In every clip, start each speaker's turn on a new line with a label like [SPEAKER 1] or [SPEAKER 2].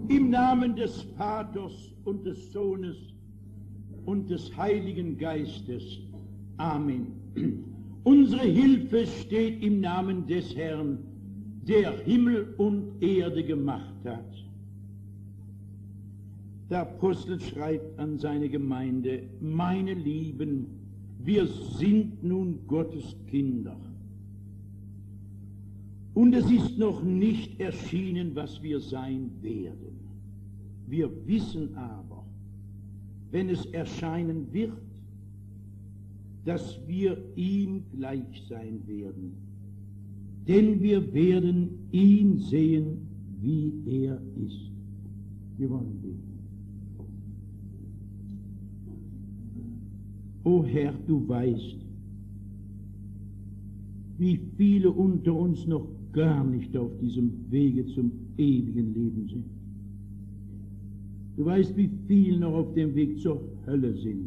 [SPEAKER 1] Im Namen des Vaters und des Sohnes und des Heiligen Geistes. Amen. Unsere Hilfe steht im Namen des Herrn, der Himmel und Erde gemacht hat. Der Apostel schreibt an seine Gemeinde: Meine Lieben, wir sind nun Gottes Kinder. Und es ist noch nicht erschienen, was wir sein werden. Wir wissen aber, wenn es erscheinen wird, dass wir ihm gleich sein werden. Denn wir werden ihn sehen, wie er ist. Wir wollen beten. O Herr, du weißt, wie viele unter uns noch gar nicht auf diesem Wege zum ewigen Leben sind. Du weißt, wie viele noch auf dem Weg zur Hölle sind.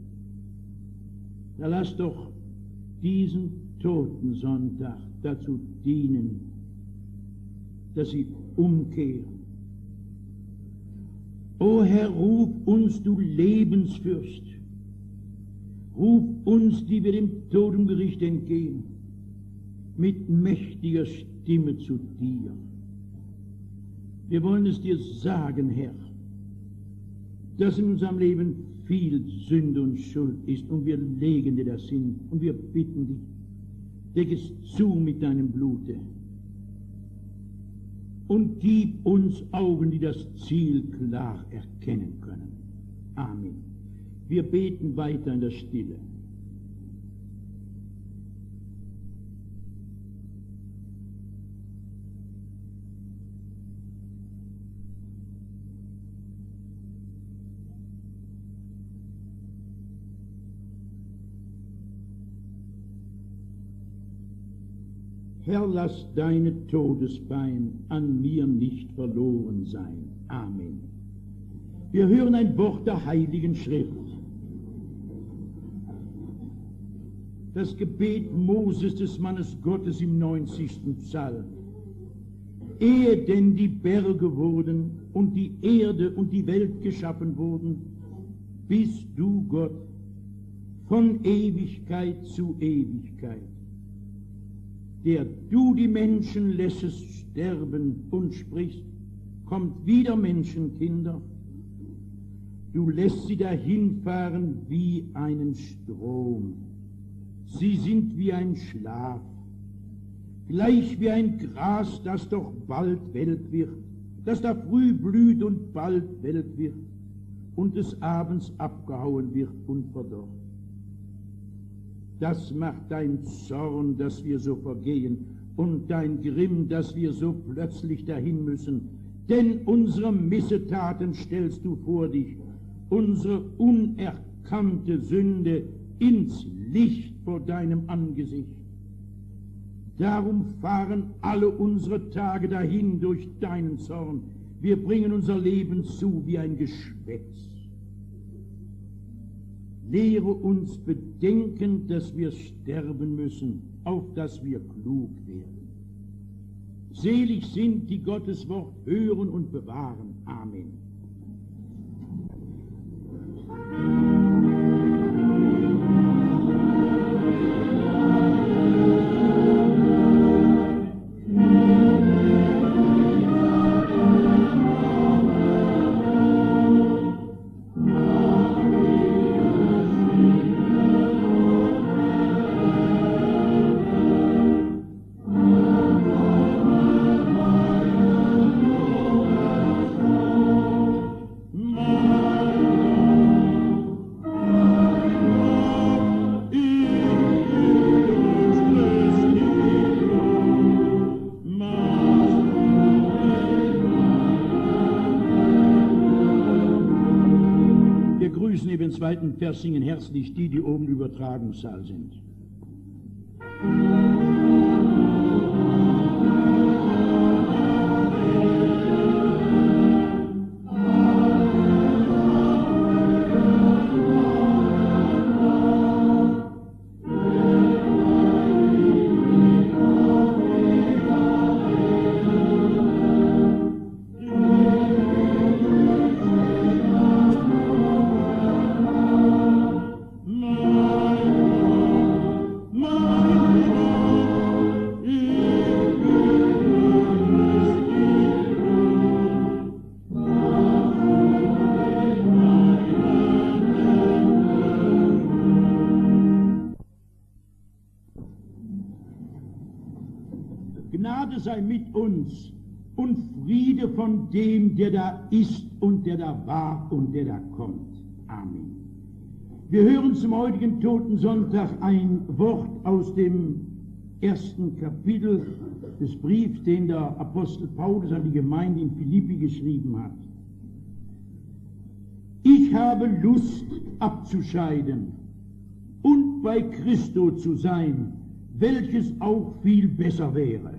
[SPEAKER 1] Da lass doch diesen Totensonntag dazu dienen, dass sie umkehren. O Herr, ruf uns, du Lebensfürst, ruf uns, die wir dem Totengericht entgehen, mit mächtiger Stimme zu dir. Wir wollen es dir sagen, Herr, dass in unserem Leben viel Sünde und Schuld ist, und wir legen dir das hin, und wir bitten dich, deck es zu mit deinem Blute und gib uns Augen, die das Ziel klar erkennen können. Amen. Wir beten weiter in der Stille. Herr, lass deine Todespein an mir nicht verloren sein. Amen. Wir hören ein Wort der Heiligen Schrift. Das Gebet Moses, des Mannes Gottes, im 90. Psalm. Ehe denn die Berge wurden und die Erde und die Welt geschaffen wurden, bist du Gott von Ewigkeit zu Ewigkeit, der du die Menschen lässest sterben und sprichst, kommt wieder Menschenkinder. Du lässt sie dahinfahren wie einen Strom. Sie sind wie ein Schlaf, gleich wie ein Gras, das doch bald welk wird, das da früh blüht und bald welk wird und des Abends abgehauen wird und verdorrt. Das macht dein Zorn, dass wir so vergehen, und dein Grimm, dass wir so plötzlich dahin müssen. Denn unsere Missetaten stellst du vor dich, unsere unerkannte Sünde ins Licht vor deinem Angesicht. Darum fahren alle unsere Tage dahin durch deinen Zorn. Wir bringen unser Leben zu wie ein Geschwätz. Lehre uns bedenken, dass wir sterben müssen, auf dass wir klug werden. Selig sind, die Gottes Wort hören und bewahren. Amen. Im zweiten Vers singen herzlich die oben im Übertragungssaal sind. sei mit uns und Friede von dem, der da ist und der da war und der da kommt. Amen. Wir hören zum heutigen Totensonntag ein Wort aus dem ersten Kapitel des Briefs, den der Apostel Paulus an die Gemeinde in Philippi geschrieben hat. Ich habe Lust abzuscheiden und bei Christo zu sein, welches auch viel besser wäre.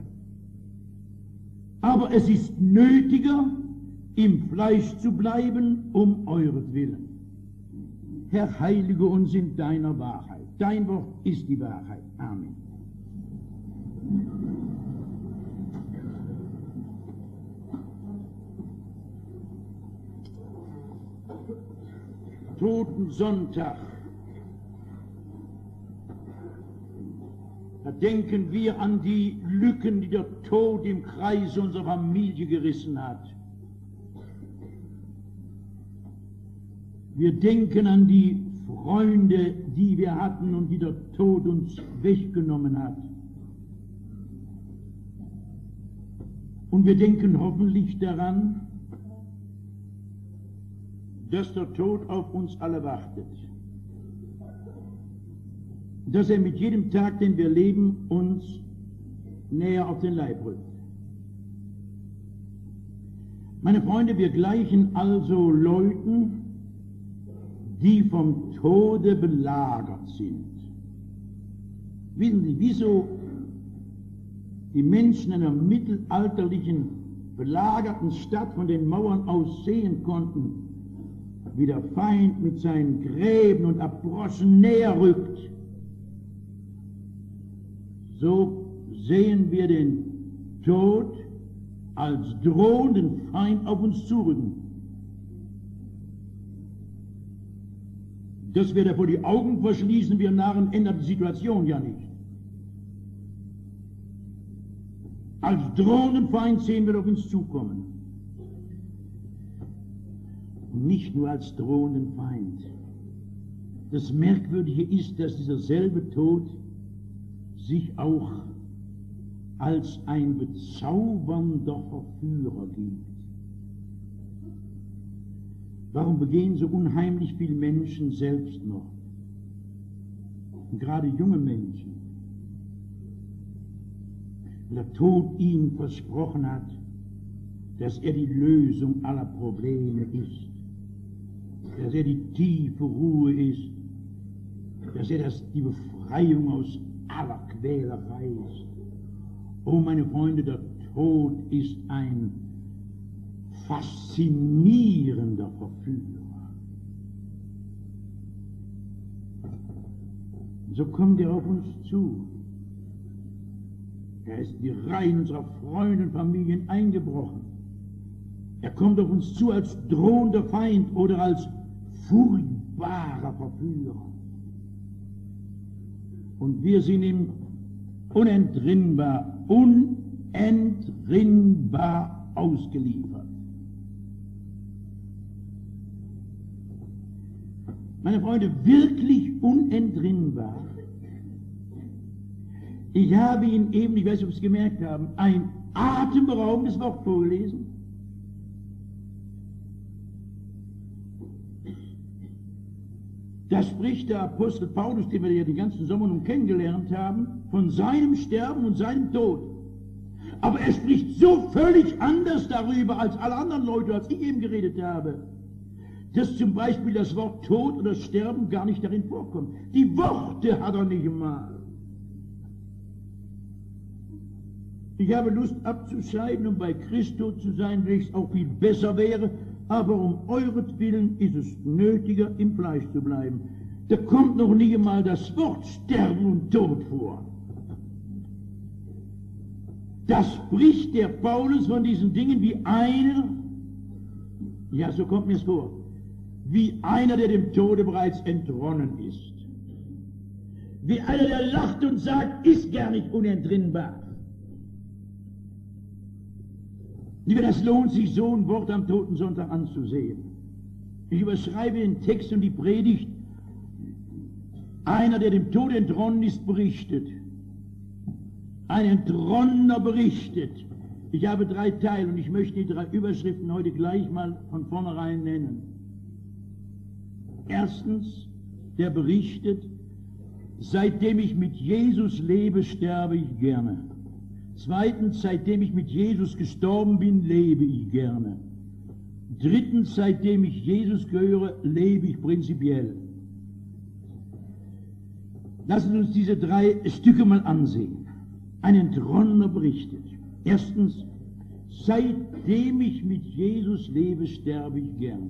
[SPEAKER 1] Aber es ist nötiger, im Fleisch zu bleiben, um euretwillen. Herr, heilige uns in deiner Wahrheit. Dein Wort ist die Wahrheit. Amen. Totensonntag. Da denken wir an die Lücken, die der Tod im Kreis unserer Familie gerissen hat. Wir denken an die Freunde, die wir hatten und die der Tod uns weggenommen hat. Und wir denken hoffentlich daran, dass der Tod auf uns alle wartet. Dass er mit jedem Tag, den wir leben, uns näher auf den Leib rückt. Meine Freunde, wir gleichen also Leuten, die vom Tode belagert sind. Wissen Sie, wieso die Menschen in einer mittelalterlichen, belagerten Stadt von den Mauern aus sehen konnten, wie der Feind mit seinen Gräben und Abroschen näher rückt, so sehen wir den Tod als drohenden Feind auf uns zurücken. Dass wir davor die Augen verschließen, wir Narren, ändert die Situation ja nicht. Als drohenden Feind sehen wir auf uns zukommen. Und nicht nur als drohenden Feind. Das Merkwürdige ist, dass dieser selbe Tod sich auch als ein bezaubernder Verführer gibt. Warum begehen so unheimlich viele Menschen Selbstmord? Und gerade junge Menschen. Weil der Tod ihnen versprochen hat, dass er die Lösung aller Probleme ist, dass er die tiefe Ruhe ist, dass er die Befreiung aus aller Quälerei ist. Oh, meine Freunde, der Tod ist ein faszinierender Verführer. So kommt er auf uns zu. Er ist in die Reihen unserer Freunde und Familien eingebrochen. Er kommt auf uns zu als drohender Feind oder als furchtbarer Verführer. Und wir sind ihm unentrinnbar ausgeliefert. Meine Freunde, wirklich unentrinnbar. Ich habe Ihnen eben, ich weiß nicht, ob Sie es gemerkt haben, ein atemberaubendes Wort vorgelesen. Da spricht der Apostel Paulus, den wir ja den ganzen Sommer nun kennengelernt haben, von seinem Sterben und seinem Tod. Aber er spricht so völlig anders darüber als alle anderen Leute, als ich eben geredet habe, dass zum Beispiel das Wort Tod oder Sterben gar nicht darin vorkommt. Die Worte hat er nicht mal. Ich habe Lust abzuscheiden, um bei Christo zu sein, welches auch viel besser wäre, aber um euretwillen ist es nötiger, im Fleisch zu bleiben. Da kommt noch nicht einmal das Wort Sterben und Tod vor. Da spricht der Paulus von diesen Dingen wie einer, ja, so kommt mir es vor, wie einer, der dem Tode bereits entronnen ist. Wie einer, der lacht und sagt, ist gar nicht unentrinnbar. Lieber, das lohnt sich, so ein Wort am Totensonntag anzusehen. Ich überschreibe den Text und die Predigt. Einer, der dem Tod entronnen ist, berichtet. ein Entronnener berichtet. Ich habe 3 Teile und ich möchte die 3 Überschriften heute gleich mal von vornherein nennen. Erstens, der berichtet, seitdem ich mit Jesus lebe, sterbe ich gerne. Zweitens, seitdem ich mit Jesus gestorben bin, lebe ich gerne. Drittens, seitdem ich Jesus gehöre, lebe ich prinzipiell. Lassen Sie uns diese 3 Stücke mal ansehen. Ein Entronnener berichtet. Erstens, seitdem ich mit Jesus lebe, sterbe ich gerne.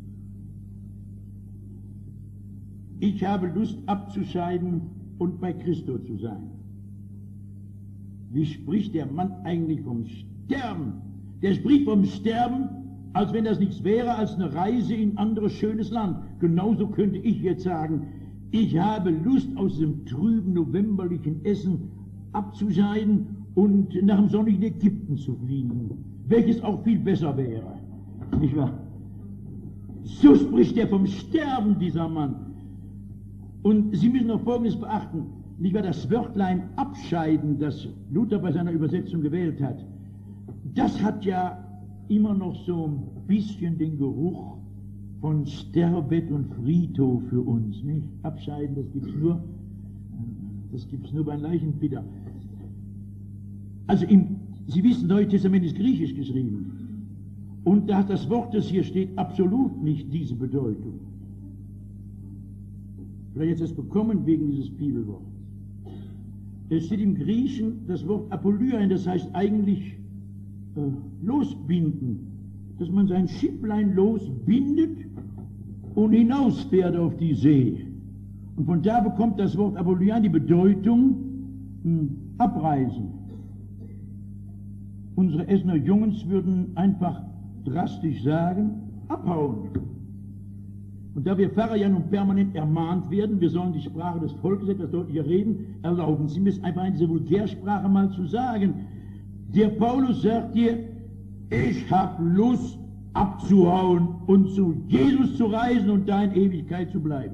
[SPEAKER 1] Ich habe Lust abzuscheiden und bei Christo zu sein. Wie spricht der Mann eigentlich vom Sterben? Der spricht vom Sterben, als wenn das nichts wäre als eine Reise in ein anderes schönes Land. Genauso könnte ich jetzt sagen, ich habe Lust, aus diesem trüben novemberlichen Essen abzuscheiden und nach dem sonnigen Ägypten zu fliegen, welches auch viel besser wäre. Nicht wahr? So spricht er vom Sterben, dieser Mann. Und Sie müssen noch Folgendes beachten, nicht wahr, das Wörtlein abscheiden, das Luther bei seiner Übersetzung gewählt hat, das hat ja immer noch so ein bisschen den Geruch von Sterbebett und Friedhof für uns, nicht? Abscheiden, das gibt's nur bei Leichenbitter. Also Sie wissen, das Neue Testament ist griechisch geschrieben. Und da hat das Wort, das hier steht, absolut nicht diese Bedeutung. Vielleicht jetzt es bekommen wegen dieses Bibelwortes. Es steht im Griechen das Wort Apolyein, das heißt eigentlich losbinden, dass man sein Schifflein losbindet und hinausfährt auf die See. Und von da bekommt das Wort Apolyein die Bedeutung abreisen. Unsere Essener Jungens würden einfach drastisch sagen, abhauen. Und da wir Pfarrer ja nun permanent ermahnt werden, wir sollen die Sprache des Volkes etwas deutlicher reden, erlauben Sie mir es einfach in dieser Vulgärsprache mal zu sagen. Der Paulus sagt dir, ich habe Lust abzuhauen und zu Jesus zu reisen und da in Ewigkeit zu bleiben.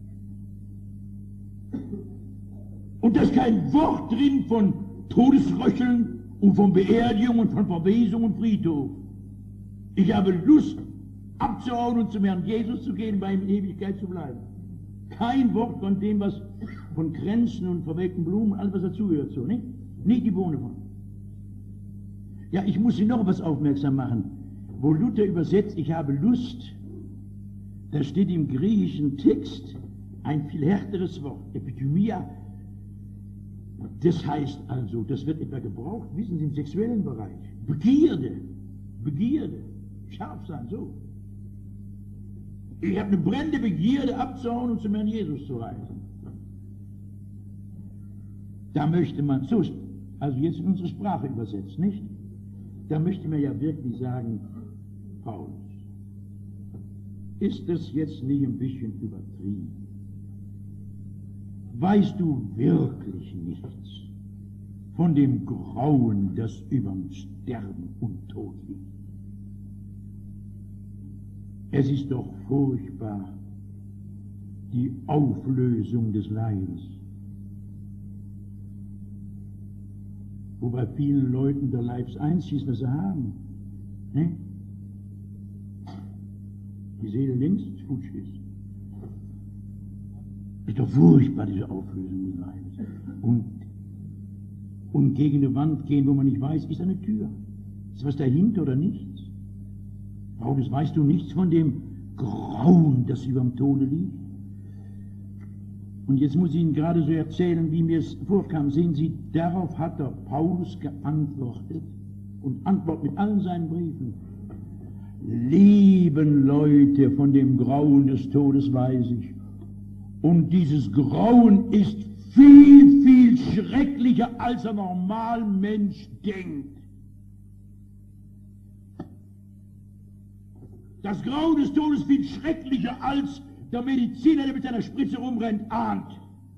[SPEAKER 1] Und da ist kein Wort drin von Todesröcheln und von Beerdigung und von Verwesung und Friedhof. Ich habe Lust abzuhauen und zum Herrn Jesus zu gehen, bei ihm in Ewigkeit zu bleiben. Kein Wort von dem, was von Kränzen und verwelkten Blumen, alles was dazugehört, so, nicht? Nicht die Bohne von. Ja, ich muss Sie noch was aufmerksam machen. Wo Luther übersetzt, ich habe Lust, da steht im griechischen Text ein viel härteres Wort, Epithymia. Das heißt also, das wird etwa gebraucht, wissen Sie, im sexuellen Bereich. Begierde, scharf sein, so. Ich habe eine brennende Begierde abzuhauen und zum Herrn Jesus zu reisen. Da möchte man, so, also jetzt in unsere Sprache übersetzt, nicht? Da möchte man ja wirklich sagen, Paulus, ist das jetzt nicht ein bisschen übertrieben? Weißt du wirklich nichts von dem Grauen, das überm Sterben und Tod liegt? Es ist doch furchtbar, die Auflösung des Leibes. Wo bei vielen Leuten der Leibseins ist, was sie haben. Ne? Die Seele längst futsch ist. Ist doch furchtbar, diese Auflösung des Leibes. Und gegen eine Wand gehen, wo man nicht weiß, ist eine Tür. Ist was dahinter oder nichts? Paulus, weißt du nichts von dem Grauen, das über dem Tode liegt? Und jetzt muss ich Ihnen gerade so erzählen, wie mir es vorkam. Sehen Sie, darauf hat der Paulus geantwortet und antwortet mit allen seinen Briefen. Lieben Leute, von dem Grauen des Todes weiß ich. Und dieses Grauen ist viel, viel schrecklicher, als ein normaler Mensch denkt. Das Grauen des Todes ist viel schrecklicher, als der Mediziner, der mit seiner Spritze rumrennt, ahnt.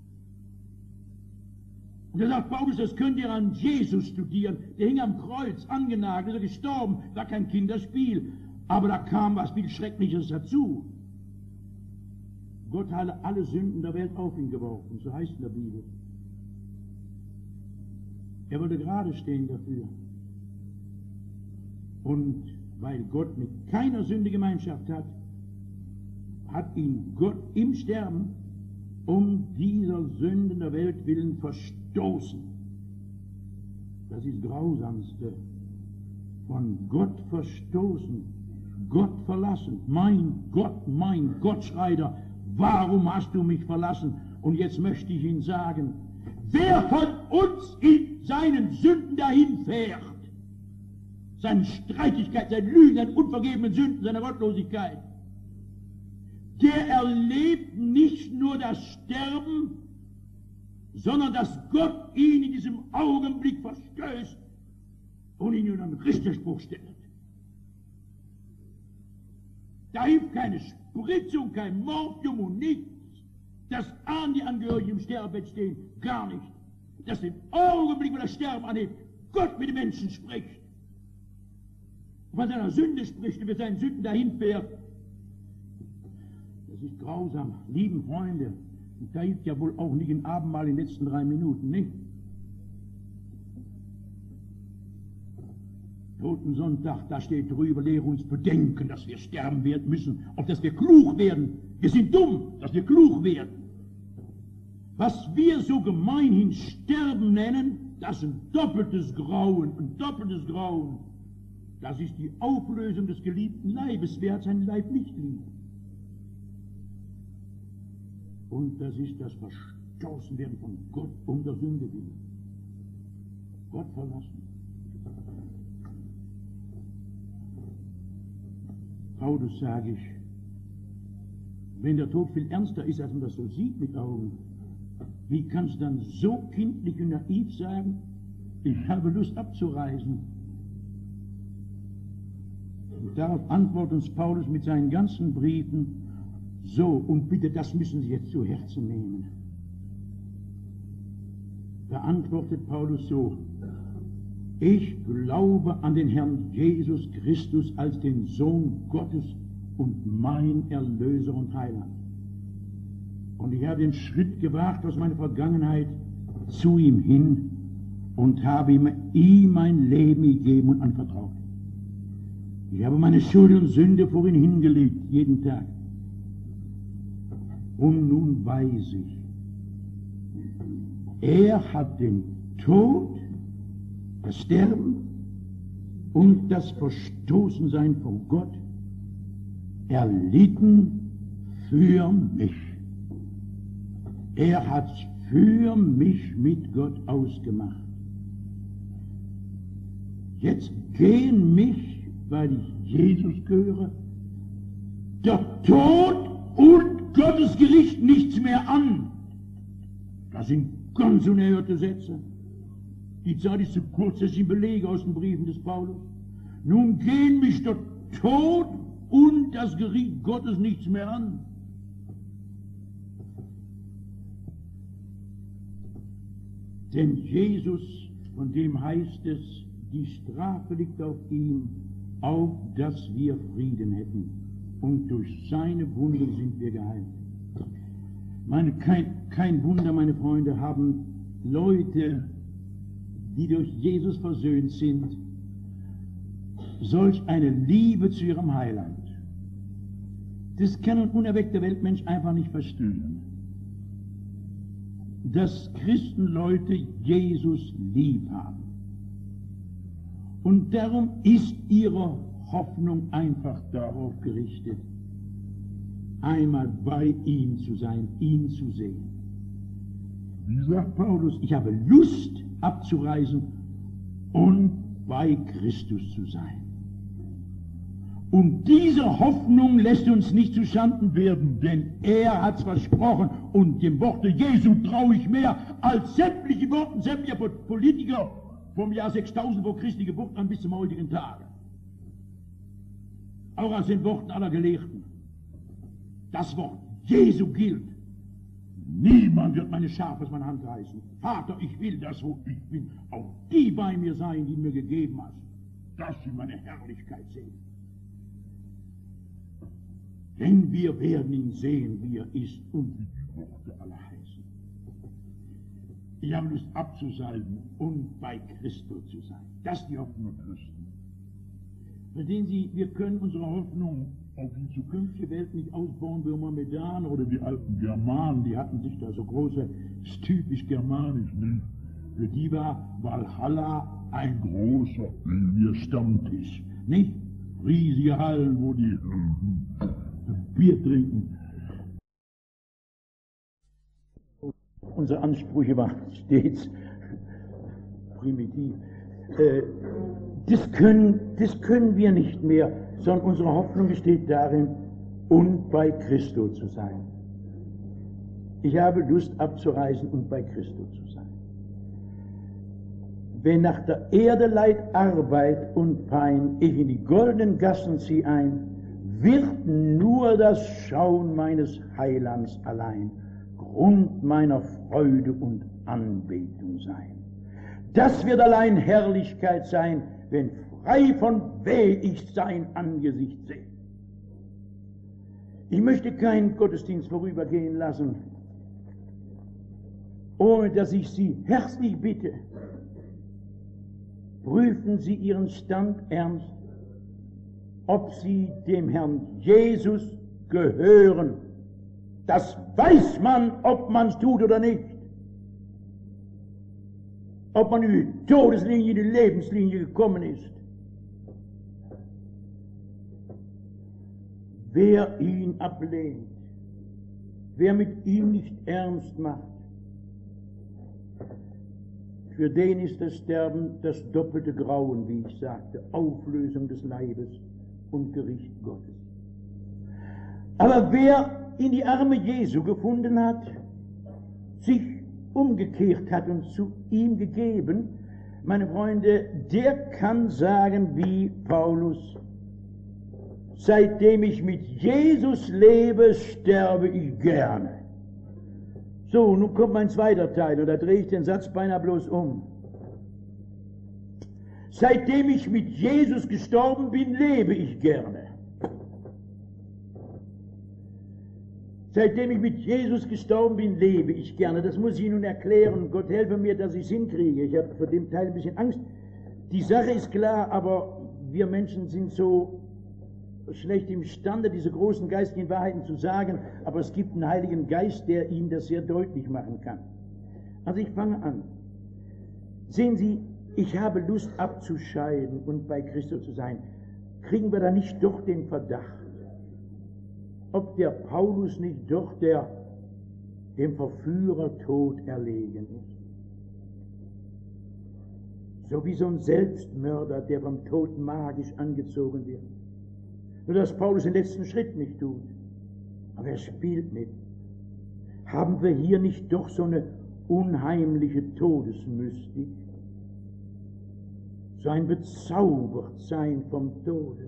[SPEAKER 1] Und da sagt Paulus, das könnt ihr an Jesus studieren. Der hing am Kreuz, angenagelt, ist er gestorben, war kein Kinderspiel. Aber da kam was viel Schreckliches dazu. Gott habe alle Sünden der Welt auf ihn geworfen, so heißt in der Bibel. Er wollte gerade stehen dafür. Und weil Gott mit keiner Sünde Gemeinschaft hat, hat ihn Gott im Sterben um dieser Sünden der Welt willen verstoßen. Das ist das Grausamste. Von Gott verstoßen, Gott verlassen. Mein Gott, schreit er, warum hast du mich verlassen? Und jetzt möchte ich Ihnen sagen, wer von uns in seinen Sünden dahin fährt, seine Streitigkeit, seine Lügen, seine unvergebenen Sünden, seine Gottlosigkeit, der erlebt nicht nur das Sterben, sondern dass Gott ihn in diesem Augenblick verstößt und ihn in einen Richterspruch stellt. Da hilft keine Spritzung, kein Morphium und nichts. Das ahnen die Angehörigen im Sterbebett stehen, gar nicht. Dass im Augenblick, wo das Sterben anhebt, Gott mit den Menschen spricht. Und von seiner Sünde spricht und mit seinen Sünden dahin fährt. Das ist grausam, lieben Freunde. Und da hilft ja wohl auch nicht ein Abendmahl in den letzten 3 Minuten, nicht? Totensonntag, da steht drüber, lehre uns bedenken, dass wir sterben werden müssen, auf dass wir klug werden. Wir sind dumm, dass wir klug werden. Was wir so gemeinhin Sterben nennen, das ist ein doppeltes Grauen, ein doppeltes Grauen. Das ist die Auflösung des geliebten Leibes. Wer hat seinen Leib nicht lieb? Und das ist das Verstoßenwerden von Gott um der Sünde willen. Gott verlassen. Paulus, sage ich, wenn der Tod viel ernster ist, als man das so sieht mit Augen, wie kannst du dann so kindlich und naiv sagen, ich habe Lust abzureisen? Und darauf antwortet uns Paulus mit seinen ganzen Briefen so, und bitte, das müssen Sie jetzt zu Herzen nehmen. Da antwortet Paulus so, ich glaube an den Herrn Jesus Christus als den Sohn Gottes und mein Erlöser und Heiland. Und ich habe den Schritt gewagt aus meiner Vergangenheit zu ihm hin und habe ihm mein Leben gegeben und anvertraut. Ich habe meine Schuld und Sünde vor ihn hingelegt, jeden Tag. Und nun weiß ich, er hat den Tod, das Sterben und das Verstoßensein von Gott erlitten für mich. Er hat für mich mit Gott ausgemacht. Jetzt gehen mich, weil ich Jesus gehöre, der Tod und Gottes Gericht nichts mehr an. Das sind ganz unerhörte Sätze. Die Zeit ist zu kurz, dass ich belege aus den Briefen des Paulus. Nun gehen mich der Tod und das Gericht Gottes nichts mehr an. Denn Jesus, von dem heißt es, die Strafe liegt auf ihm, auf dass wir Frieden hätten. Und durch seine Wunden sind wir geheilt. Kein Wunder, meine Freunde, haben Leute, die durch Jesus versöhnt sind, solch eine Liebe zu ihrem Heiland. Das kann ein unerweckter Weltmensch einfach nicht verstehen. Dass Christenleute Jesus lieb haben. Und darum ist ihre Hoffnung einfach darauf gerichtet, einmal bei ihm zu sein, ihn zu sehen. Wie sagt Paulus, ich habe Lust abzureisen und bei Christus zu sein. Und diese Hoffnung lässt uns nicht zu Schanden werden, denn er hat es versprochen und dem Worte Jesu traue ich mehr als sämtliche Worte sämtlicher Politiker vom Jahr 6000 vor Christi Geburt an bis zum heutigen Tage. Auch als den Worten aller Gelehrten. Das Wort Jesu gilt. Niemand wird meine Schafe aus meiner Hand reißen. Vater, ich will, dass wo ich bin, auch die bei mir sein, die du mir gegeben hast, dass sie meine Herrlichkeit sehen. Denn wir werden ihn sehen, wie er ist und wie die Worte aller heißen. Ich habe Lust abzusalben und bei Christo zu sein. Das ist die Hoffnung der Christen. Verstehen Sie, wir können unsere Hoffnung auf die zukünftige Welt nicht ausbauen wie Mohammedaner oder die alten Germanen, die hatten sich da so große, ist typisch germanisch, ne? Für die war Valhalla ein großer Stammtisch, nicht? Riesige Hallen, wo die Bier trinken. Unsere Ansprüche waren stets primitiv. Das können wir nicht mehr, sondern unsere Hoffnung besteht darin, und bei Christo zu sein. Ich habe Lust abzureisen und bei Christo zu sein. Wenn nach der Erde Leid, Arbeit und Pein ich in die goldenen Gassen zieh ein, wird nur das Schauen meines Heilands allein Grund meiner Freude und Anbetung sein. Das wird allein Herrlichkeit sein, wenn frei von Weh ich sein Angesicht sehe. Ich möchte keinen Gottesdienst vorübergehen lassen, ohne dass ich Sie herzlich bitte, prüfen Sie Ihren Stand ernst, ob Sie dem Herrn Jesus gehören. Das weiß man, ob man es tut oder nicht. Ob man in die Todeslinie, in die Lebenslinie gekommen ist. Wer ihn ablehnt, wer mit ihm nicht ernst macht, für den ist das Sterben das doppelte Grauen, wie ich sagte, Auflösung des Leibes und Gericht Gottes. Aber wer in die Arme Jesu gefunden hat, sich umgekehrt hat und zu ihm gegeben, meine Freunde, der kann sagen wie Paulus, seitdem ich mit Jesus lebe, sterbe ich gerne. So, nun kommt mein zweiter Teil, und da drehe ich den Satz beinahe bloß um. Seitdem ich mit Jesus gestorben bin, lebe ich gerne. Seitdem ich mit Jesus gestorben bin, lebe ich gerne. Das muss ich Ihnen nun erklären. Gott helfe mir, dass ich es hinkriege. Ich habe vor dem Teil ein bisschen Angst. Die Sache ist klar, aber wir Menschen sind so schlecht imstande, diese großen geistlichen Wahrheiten zu sagen, aber es gibt einen Heiligen Geist, der Ihnen das sehr deutlich machen kann. Also ich fange an. Sehen Sie, ich habe Lust abzuscheiden und bei Christus zu sein. Kriegen wir da nicht doch den Verdacht, ob der Paulus nicht doch dem Verführer Tod erlegen ist? So wie so ein Selbstmörder, der vom Tod magisch angezogen wird. Nur dass Paulus den letzten Schritt nicht tut. Aber er spielt mit. Haben wir hier nicht doch so eine unheimliche Todesmystik? So ein Bezaubertsein vom Tode.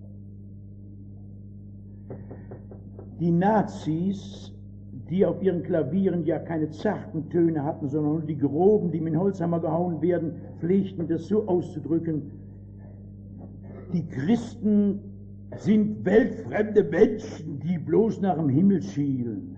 [SPEAKER 1] Die Nazis, die auf ihren Klavieren ja keine zarten Töne hatten, sondern nur die groben, die mit dem Holzhammer gehauen werden, pflegten das so auszudrücken: Die Christen sind weltfremde Menschen, die bloß nach dem Himmel schielen.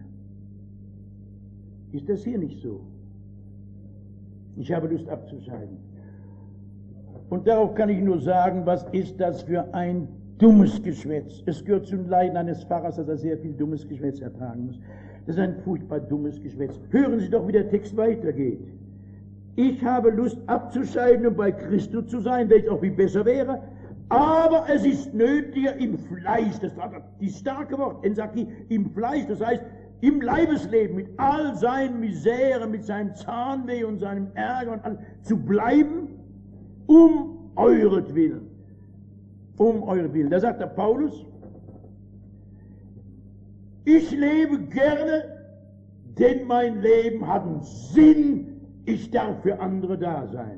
[SPEAKER 1] Ist das hier nicht so? Ich habe Lust abzuscheiden. Und darauf kann ich nur sagen, was ist das für ein dummes Geschwätz. Es gehört zum Leiden eines Pfarrers, dass er sehr viel dummes Geschwätz ertragen muss. Das ist ein furchtbar dummes Geschwätz. Hören Sie doch, wie der Text weitergeht. Ich habe Lust abzuscheiden und bei Christo zu sein, welches auch viel besser wäre, aber es ist nötiger im Fleisch, das war das starke Wort, Ensaki, im Fleisch, das heißt im Leibesleben, mit all seinen Miseren, mit seinem Zahnweh und seinem Ärger und allem, zu bleiben, um euretwillen. Um euretwillen. Da sagt der Paulus, ich lebe gerne, denn mein Leben hat einen Sinn, ich darf für andere da sein.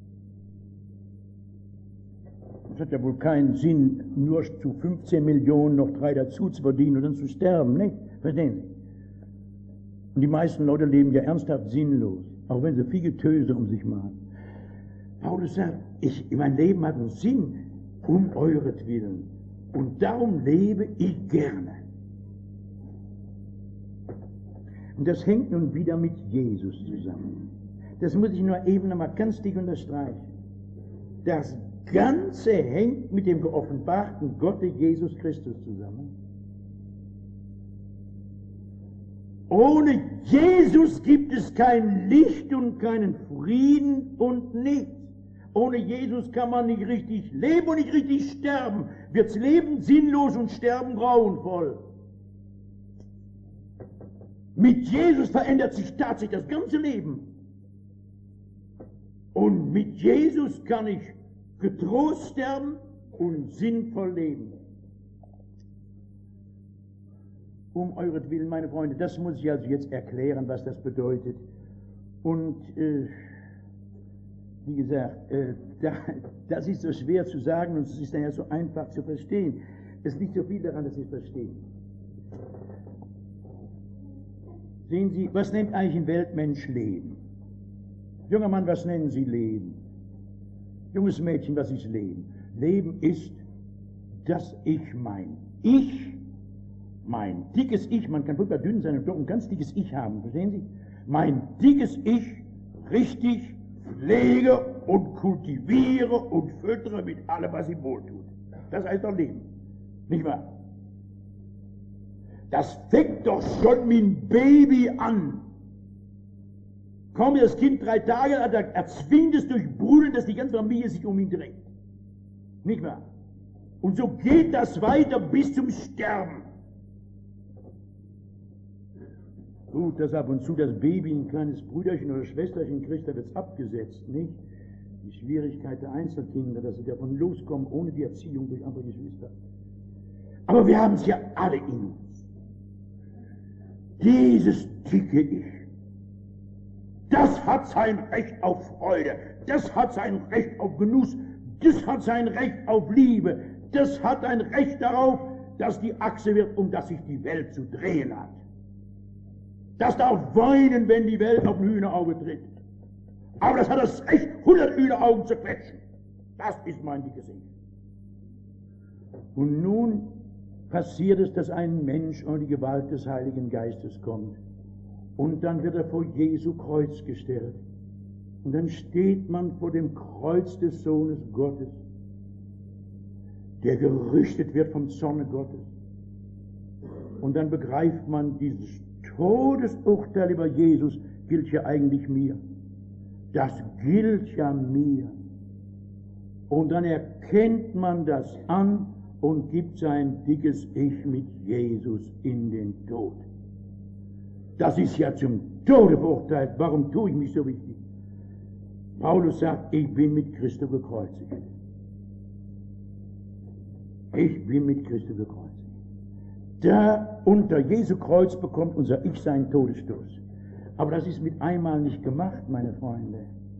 [SPEAKER 1] Es hat ja wohl keinen Sinn, nur zu 15 Millionen noch 3 dazu zu verdienen und dann zu sterben, nicht? Verstehen Sie? Und die meisten Leute leben ja ernsthaft sinnlos, auch wenn sie viel Getöse um sich machen. Paulus sagt, mein Leben hat einen Sinn, um euretwillen. Und darum lebe ich gerne. Und das hängt nun wieder mit Jesus zusammen. Das muss ich nur eben nochmal ganz dick unterstreichen. Das Ganze hängt mit dem geoffenbarten Gott Jesus Christus zusammen. Ohne Jesus gibt es kein Licht und keinen Frieden und nichts. Ohne Jesus kann man nicht richtig leben und nicht richtig sterben. Wird's Leben sinnlos und Sterben grauenvoll. Mit Jesus verändert sich tatsächlich das ganze Leben. Und mit Jesus kann ich getrost sterben und sinnvoll leben. Um euretwillen, meine Freunde, das muss ich also jetzt erklären, was das bedeutet. Und wie gesagt, das ist so schwer zu sagen und es ist daher so einfach zu verstehen. Es liegt so viel daran, dass Sie es verstehen. Sehen Sie, was nennt eigentlich ein Weltmensch Leben? Junger Mann, was nennen Sie Leben? Junges Mädchen, was ist Leben? Leben ist, dass ich mein dickes Ich, man kann furchtbar dünn sein und doch ein ganz dickes Ich haben, verstehen Sie? Mein dickes Ich richtig pflege und kultiviere und füttere mit allem, was ihm wohltut. Das heißt doch Leben, nicht wahr? Das fängt doch schon mit dem Baby an. Kaum das Kind 3 Tage alt, erzwingt es durch Brüllen, dass die ganze Familie sich um ihn dreht. Nicht wahr? Und so geht das weiter bis zum Sterben. Gut, dass ab und zu das Baby ein kleines Brüderchen oder Schwesterchen kriegt, da wird's abgesetzt, nicht? Die Schwierigkeit der Einzelkinder, dass sie davon loskommen, ohne die Erziehung durch andere Geschwister. Aber wir haben es ja alle in uns. Dieses dicke Ich, das hat sein Recht auf Freude, das hat sein Recht auf Genuss, das hat sein Recht auf Liebe, das hat ein Recht darauf, dass die Achse wird, um das sich die Welt zu drehen hat. Das darf weinen, wenn die Welt auf ein Hühnerauge tritt. Aber das hat das Recht, 100 Hühneraugen zu quetschen. Das ist mein dickes Ich. Und nun passiert es, dass ein Mensch unter die Gewalt des Heiligen Geistes kommt. Und dann wird er vor Jesu Kreuz gestellt. Und dann steht man vor dem Kreuz des Sohnes Gottes, der gerichtet wird vom Zorne Gottes. Und dann begreift man, dieses Todesurteil über Jesus gilt ja eigentlich mir. Das gilt ja mir. Und dann erkennt man das an und gibt sein dickes Ich mit Jesus in den Tod. Das ist ja zum Tode verurteilt. Warum tue ich mich so wichtig? Paulus sagt, ich bin mit Christus gekreuzigt. Ich bin mit Christus gekreuzigt. Da unter Jesu Kreuz bekommt unser Ich seinen Todesstoß. Aber das ist mit einmal nicht gemacht, meine Freunde.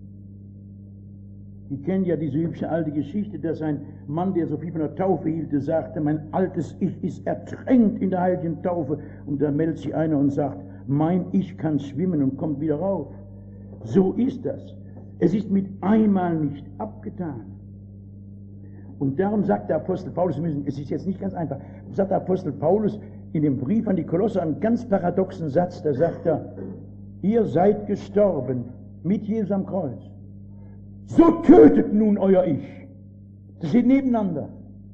[SPEAKER 1] Sie kennen ja diese hübsche alte Geschichte, dass ein Mann, der so viel von der Taufe hielte, sagte, mein altes Ich ist ertränkt in der heiligen Taufe. Und da meldet sich einer und sagt, mein Ich kann schwimmen und kommt wieder rauf. So ist das. Es ist mit einmal nicht abgetan. Und darum sagt der Apostel Paulus, es ist jetzt nicht ganz einfach, sagt der Apostel Paulus in dem Brief an die Kolosser einen ganz paradoxen Satz, da sagt er, ihr seid gestorben mit Jesus am Kreuz. So tötet nun euer Ich. Das steht nebeneinander.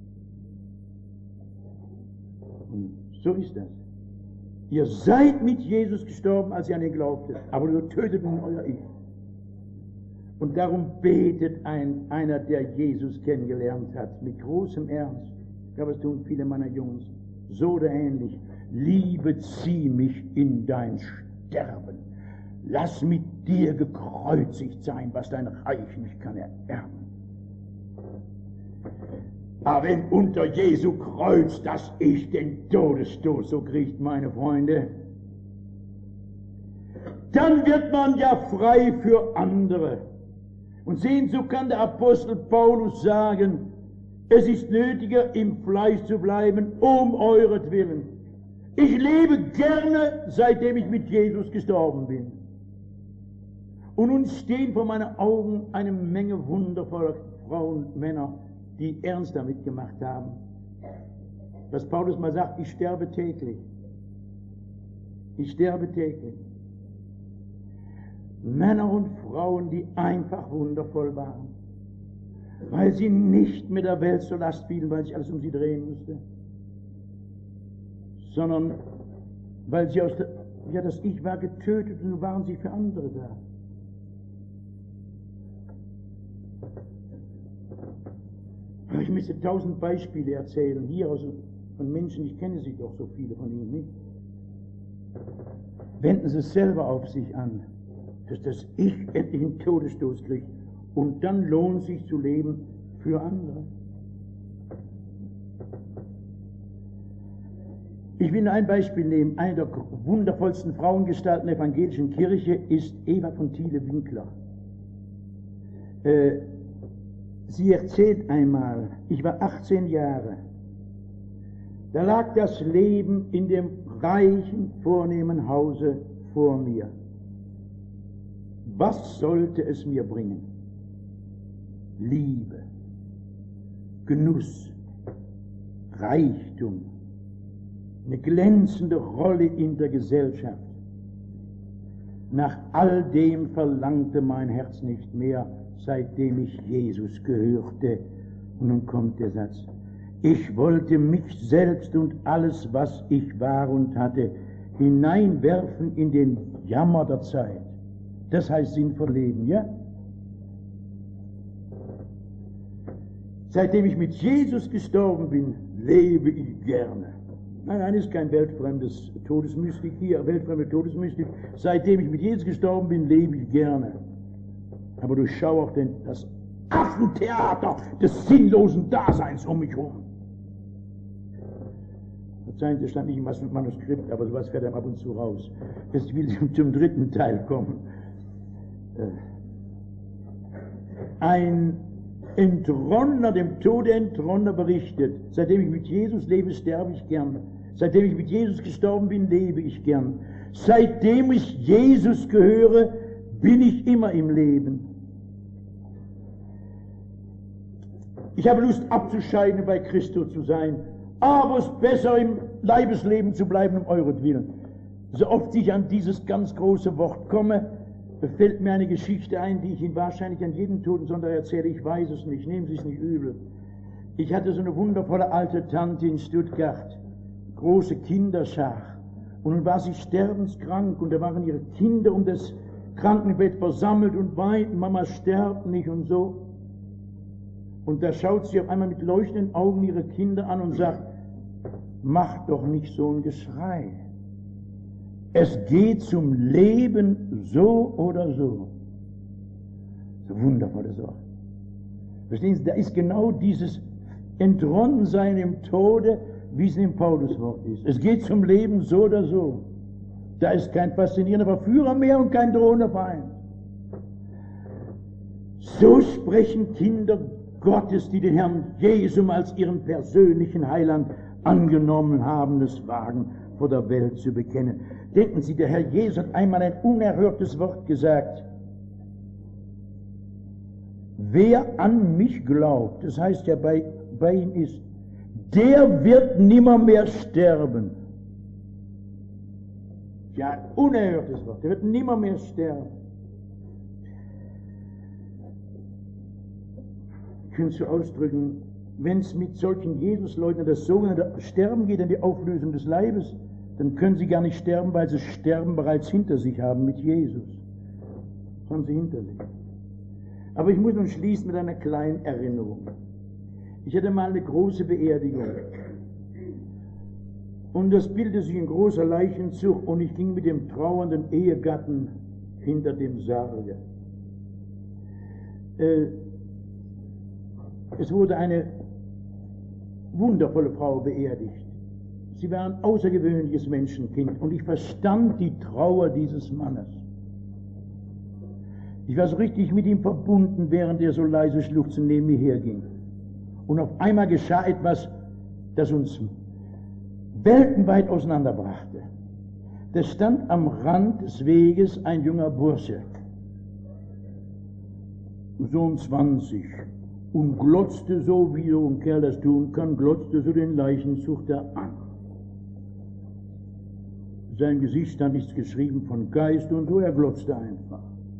[SPEAKER 1] Und so ist das. Ihr seid mit Jesus gestorben, als ihr an ihn glaubtet, aber so tötet nun euer Ich. Und darum betet einer, der Jesus kennengelernt hat, mit großem Ernst. Ich glaube, es tun viele meiner Jungs. So oder ähnlich. Liebe, zieh mich in dein Sterben. Lass mit dir gekreuzigt sein, was dein Reich nicht kann ererben. Aber wenn unter Jesu Kreuz das Ich den Todesstoß so kriegt, meine Freunde, dann wird man ja frei für andere. Und sehen, so kann der Apostel Paulus sagen, es ist nötiger, im Fleisch zu bleiben, um euretwillen. Ich lebe gerne, seitdem ich mit Jesus gestorben bin. Und nun stehen vor meinen Augen eine Menge wundervoller Frauen und Männer, die ernst damit gemacht haben. Was Paulus mal sagt, ich sterbe täglich. Ich sterbe täglich. Männer und Frauen, die einfach wundervoll waren, weil sie nicht mit der Welt zur Last fielen, weil sich alles um sie drehen musste, sondern weil sie das Ich war getötet und nun waren sie für andere da. Ich müsste 1000 Beispiele erzählen, hier von Menschen, ich kenne sie doch so viele von ihnen nicht. Wenden Sie es selber auf sich an, dass das Ich endlich einen Todesstoß kriegt und dann lohnt sich zu leben für andere. Ich will nur ein Beispiel nehmen. Eine der wundervollsten Frauengestalten der evangelischen Kirche ist Eva von Thiele-Winkler. Sie erzählt einmal, ich war 18 Jahre, da lag das Leben in dem reichen, vornehmen Hause vor mir. Was sollte es mir bringen? Liebe, Genuss, Reichtum, eine glänzende Rolle in der Gesellschaft. Nach all dem verlangte mein Herz nicht mehr, seitdem ich Jesus gehörte. Und nun kommt der Satz: Ich wollte mich selbst und alles, was ich war und hatte, hineinwerfen in den Jammer der Zeit. Das heißt sinnvoll leben, ja? Seitdem ich mit Jesus gestorben bin, lebe ich gerne. Nein, ist kein weltfremdes Todesmystik hier, weltfremde Todesmystik. Seitdem ich mit Jesus gestorben bin, lebe ich gerne. Aber durchschau auch das Affentheater des sinnlosen Daseins um mich herum. Verzeihen Sie, das stand nicht im Manuskript, aber sowas fährt einem ab und zu raus. Jetzt will ich zum dritten Teil kommen. Ein Entronner, dem Tode Entronner berichtet: Seitdem ich mit Jesus lebe, sterbe ich gern. Seitdem ich mit Jesus gestorben bin, lebe ich gern. Seitdem ich Jesus gehöre, bin ich immer im Leben. Ich habe Lust abzuscheiden, bei Christo zu sein, aber es ist besser, im Leibesleben zu bleiben, um euretwillen. So oft ich an dieses ganz große Wort komme, fällt mir eine Geschichte ein, die ich Ihnen wahrscheinlich an jedem Totensonntag erzähle. Ich weiß es nicht, nehmen Sie es nicht übel. Ich hatte so eine wundervolle alte Tante in Stuttgart, große Kinderschar. Und nun war sie sterbenskrank und da waren ihre Kinder um das Krankenbett versammelt und weinten: Mama stirbt nicht und so. Und da schaut sie auf einmal mit leuchtenden Augen ihre Kinder an und sagt: Mach doch nicht so ein Geschrei. Es geht zum Leben so oder so. So wundervolles Wort. Verstehen Sie, da ist genau dieses Entronnensein im Tode, wie es in dem Pauluswort ist. Es geht zum Leben so oder so. Da ist kein faszinierender Verführer mehr und kein drohender Feind. So sprechen Kinder Gottes, die den Herrn Jesum als ihren persönlichen Heiland angenommen haben, es wagen, vor der Welt zu bekennen. Denken Sie, der Herr Jesus hat einmal ein unerhörtes Wort gesagt: Wer an mich glaubt, das heißt ja bei ihm ist, der wird nimmermehr sterben. Ja, ein unerhörtes Wort, der wird nimmermehr sterben. Ich könnte es so ausdrücken, wenn es mit solchen Jesusleugnern das sogenannte Sterben geht, an die Auflösung des Leibes, dann können sie gar nicht sterben, weil sie Sterben bereits hinter sich haben mit Jesus. Das haben sie hinter sich. Aber ich muss nun schließen mit einer kleinen Erinnerung. Ich hatte mal eine große Beerdigung. Und das bildete sich ein großer Leichenzug und ich ging mit dem trauernden Ehegatten hinter dem Sarge. Es wurde eine wundervolle Frau beerdigt. Sie war ein außergewöhnliches Menschenkind und ich verstand die Trauer dieses Mannes. Ich war so richtig mit ihm verbunden, während er so leise schluchzend neben mir herging. Und auf einmal geschah etwas, das uns weltenweit auseinanderbrachte. Da stand am Rand des Weges ein junger Bursche, so um 20, und glotzte so, wie so ein Kerl das tun kann, glotzte so den Leichenzug da an. Sein Gesicht stand nichts geschrieben von Geist und so, er glotzte einfach.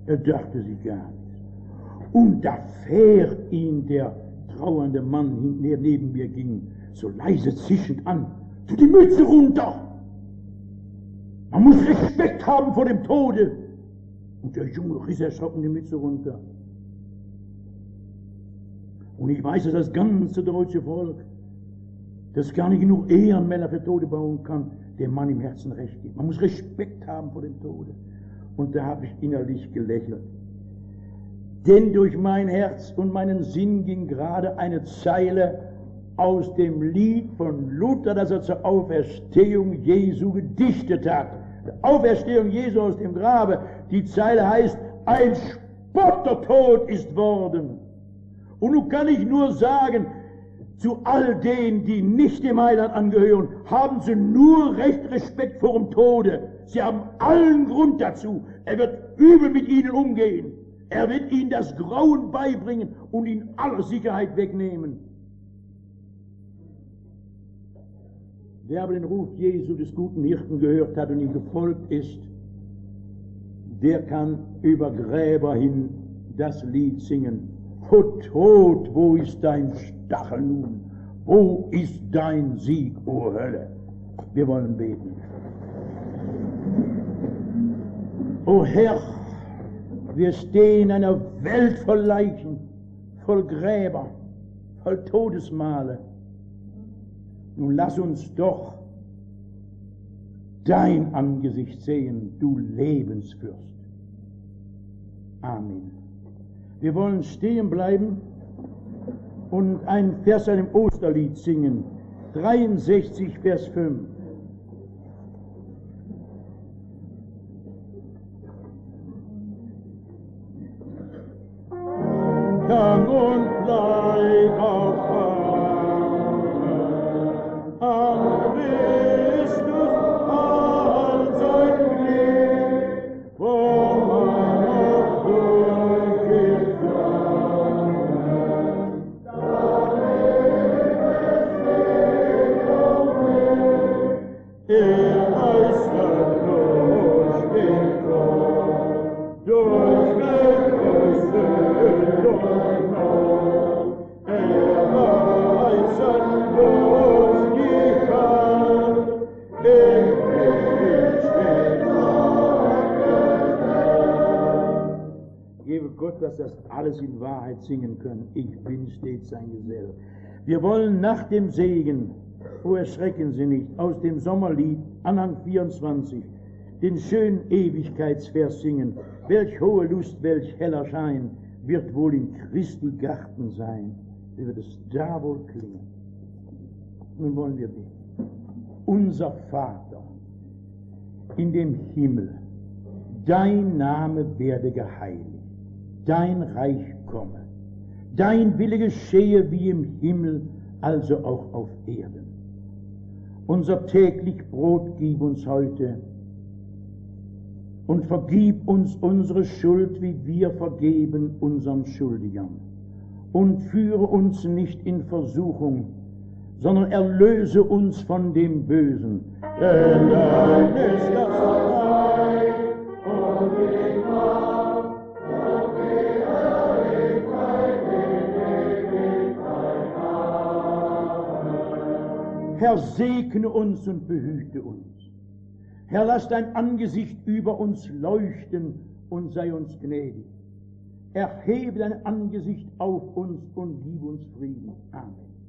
[SPEAKER 1] Er dachte sich gar nichts. Und da fährt ihn der trauernde Mann, der neben mir ging, so leise zischend an. Tu die Mütze runter! Man muss Respekt haben vor dem Tode. Und der Junge riss erschrocken die Mütze runter. Und ich weiß, dass das ganze deutsche Volk, das gar nicht genug Ehrenmänner für Tode bauen kann, dem Mann im Herzen recht gibt. Man muss Respekt haben vor dem Tode. Und da habe ich innerlich gelächelt. Denn durch mein Herz und meinen Sinn ging gerade eine Zeile aus dem Lied von Luther, das er zur Auferstehung Jesu gedichtet hat. Die Auferstehung Jesu aus dem Grabe. Die Zeile heißt, ein Spottertod ist worden. Und nun kann ich nur sagen, zu all denen, die nicht dem Heiland angehören, haben sie nur recht Respekt vor dem Tode. Sie haben allen Grund dazu. Er wird übel mit ihnen umgehen. Er wird ihnen das Grauen beibringen und ihnen alle Sicherheit wegnehmen. Wer aber den Ruf Jesu des guten Hirten gehört hat und ihm gefolgt ist, der kann über Gräber hin das Lied singen. O Tod, wo ist dein Stachel nun? Wo ist dein Sieg, o Hölle? Wir wollen beten. O Herr, wir stehen in einer Welt voll Leichen, voll Gräber, voll Todesmale. Nun lass uns doch dein Angesicht sehen, du Lebensfürst. Amen. Wir wollen stehen bleiben und einen Vers aus dem Osterlied singen. 63, Vers 5. Komm und bleib auf an Christus all sein Glück, wo man noch durchgegangen, da äußert durchgekommen, durchgegrüßet Gebe Gott, dass das alles in Wahrheit singen können. Ich bin stets sein Gesell. Wir wollen nach dem Segen, oh erschrecken Sie nicht, aus dem Sommerlied, Anhang 24, den schönen Ewigkeitsvers singen. Welch hohe Lust, welch heller Schein, wird wohl in Christi Garten sein. Wie wird es da wohl klingen? Nun wollen wir beten. Unser Vater in dem Himmel, dein Name werde geheiligt, dein Reich komme, dein Wille geschehe wie im Himmel, also auch auf Erden. Unser täglich Brot gib uns heute und vergib uns unsere Schuld, wie wir vergeben unseren Schuldigern. Und führe uns nicht in Versuchung, sondern erlöse uns von dem Bösen. Denn dein ist das Reich und die Macht und die Herrlichkeit in Ewigkeit. Amen. Herr, segne uns und behüte uns. Herr, lass dein Angesicht über uns leuchten und sei uns gnädig. Erhebe dein Angesicht auf uns und gib uns Frieden. Amen.